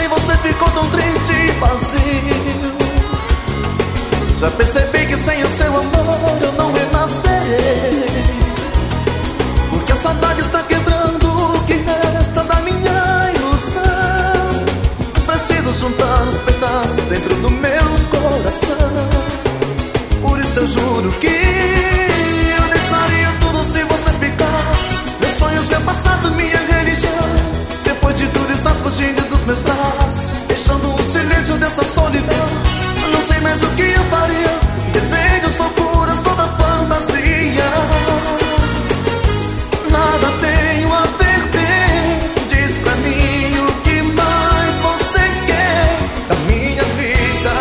sem você ficou tão triste e vazio. Já percebi que sem o seu amor eu não renascerei, porque a saudade está quebrando o que resta da minha ilusão. Preciso juntar os pedaços dentro do meu coração. Por isso eu juro que eu deixaria tudo se você ficasse. Meus sonhos, meu passado, minha religião. Depois de tudo estás fugindo dos meus braços, deixando o silêncio dessa solidão. Eu não sei mais o que eu faria. Desejos, loucuras, toda fantasia. Nada tenho a perder. Diz pra mim o que mais você quer da minha vida.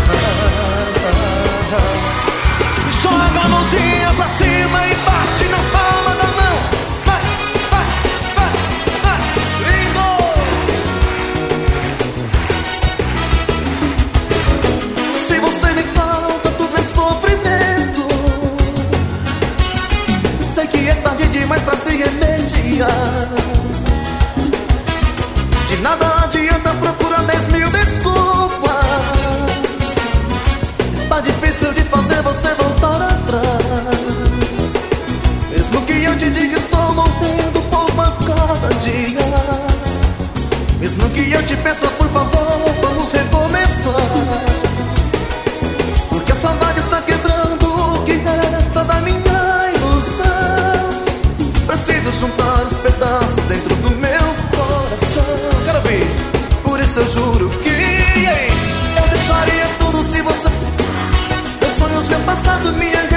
Joga a mãozinha pra cima e bate na palma da mão. Vai, vai, vai, vai, lindo! Se você me falta, tudo é sofrimento. Sei que é tarde demais pra se remediar. De nada adianta procurar 10.000 desculpas. Está difícil de fazer você voltar atrás. Mesmo que eu te diga estou morrendo por cada dia. Mesmo que eu te peça por favor, vamos recomeçar. Porque a saudade está quebrando o que resta da minha ilusão. Preciso juntar os pedaços dentro do meu coração. Quero ver. Por isso eu juro que eu deixaria tudo se você. Meus sonhos, meu passado, minha